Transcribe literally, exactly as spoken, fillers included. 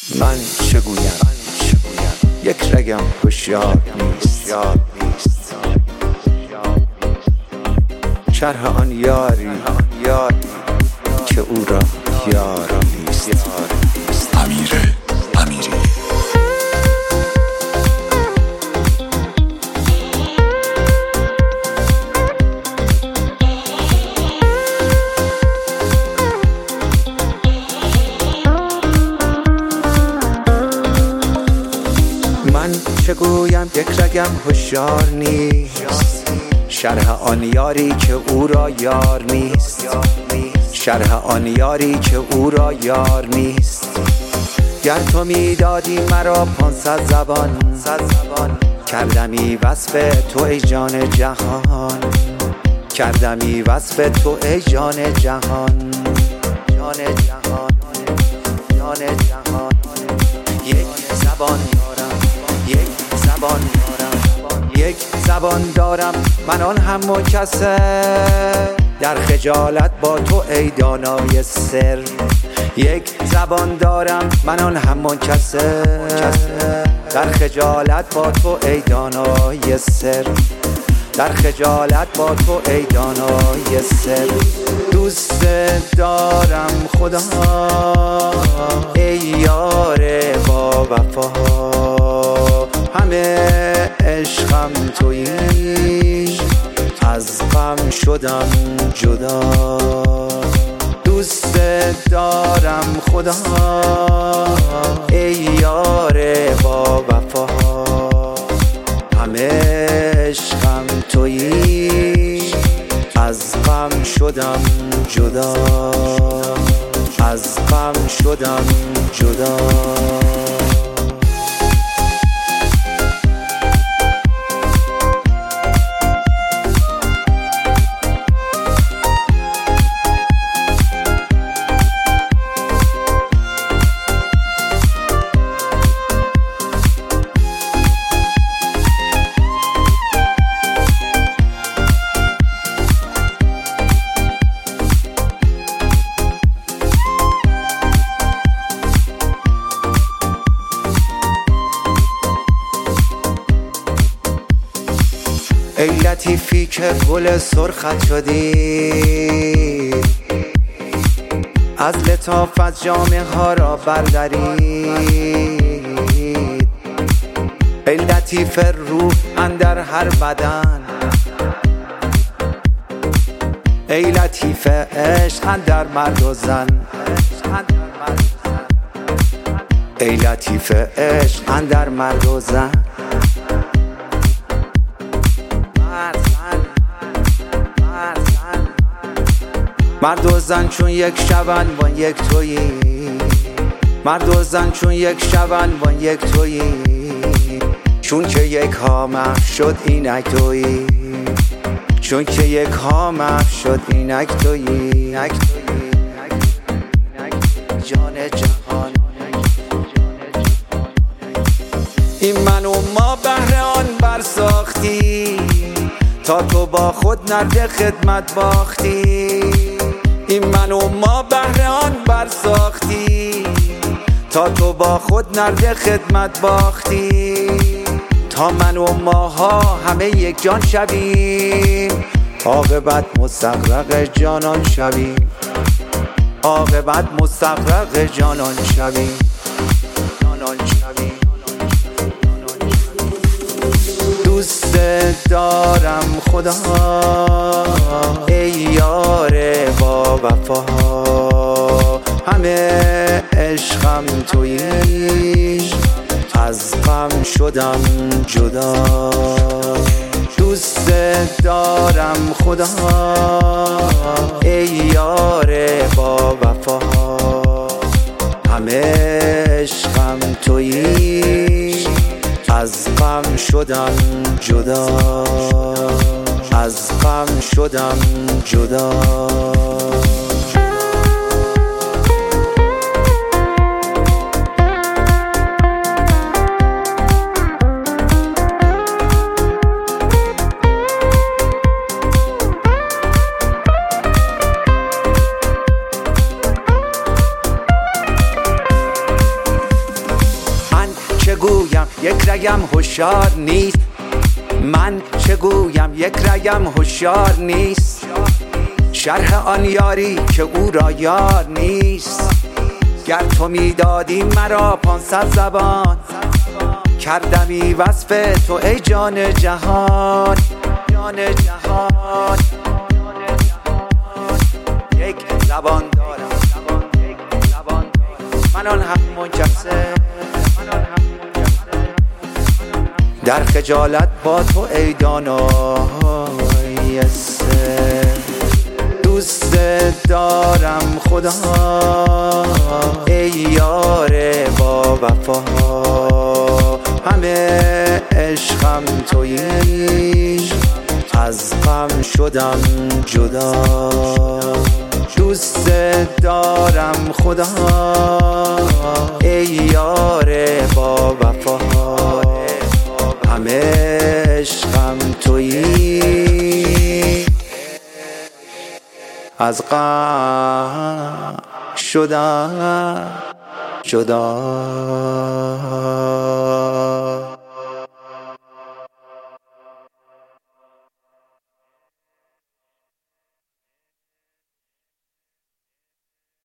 من چه گویم یک رگم هوشیار نیست، شرح آن یاری که او را یار نیست. امیر امیری من چه گویم یک رگم هوشیار نیست، شرح آن یاری که او را یار نیست، شرح آن یاری که او را یار نیست. گر تو میدادی مرا پانصد زبان، کردمی وصف تو ای جان جهان، کردمی وصف تو ای جان جهان، جان جهان، جان جهان. یک زبان دارم، یک زبان دارم، یک زبان دارم من آن هم مکسر، در خجالت با تو ای دانای سر. یک زبان دارم من آن هم منکسر، در خجالت با تو ای دانای سر، در خجالت با تو ای دانای سر. دوست دارم خدا ای یار با وفا، همه عشقم تویی از غم شدم جدا. دوست دارم خدا ای یار با وفا، همه عشقم تویی از غم شدم جدا، از غم شدم جدا. ای لطیفی که گل سرخت شدی، از لطافت جامه ها را بردارید. ای لطیف روح اندر هر بدن، ای لطیف عشق اندر مرد و زن، ای لطیف عشق اندر مرد و زن. مرد و زن چون یک شبن وان یک تویی، مرد و زن چون یک شبن وان یک تویی، چون که یک ها محو شد اینک تویی، چون که یک ها محو شد اینک تویی، جان جهان. این من و ما بهر آن برساختی، تا تو با خود نرد خدمت باختی. این من و ما بهر آن برساختی، تا تو با خود نرد خدمت باختی. تا من و ماها همه یک جان شویم، عاقبت مستغرق جانان شویم، عاقبت مستغرق جانان شویم، جانان شویم. دوست دارم خدا ای یار با وفا، همه عشقم تویی از غم شدم جدا. دوست دارم خدا ای یار با وفا، همه عشقم تویی از غم شدم جدا، از غم شدم جدا. یک رگم هوشیار نیست. من چه گویم یک رگم هوشیار نیست. شرح آن یاری که او را یار نیست. گر تو میدادی مرا پانصد زبان، کردمی وصف تو ای جان جهان. جان جهان یک زبان دارم، من آن هم منکسر در خجالت با تو ای دانای سر. دوست دارم خدا ای یار با وفا، همه عشقم تویی، از غم شدم جدا. دوست دارم خدا ای یار با وفا، همه عشقم تویی، از غم شدم جدا.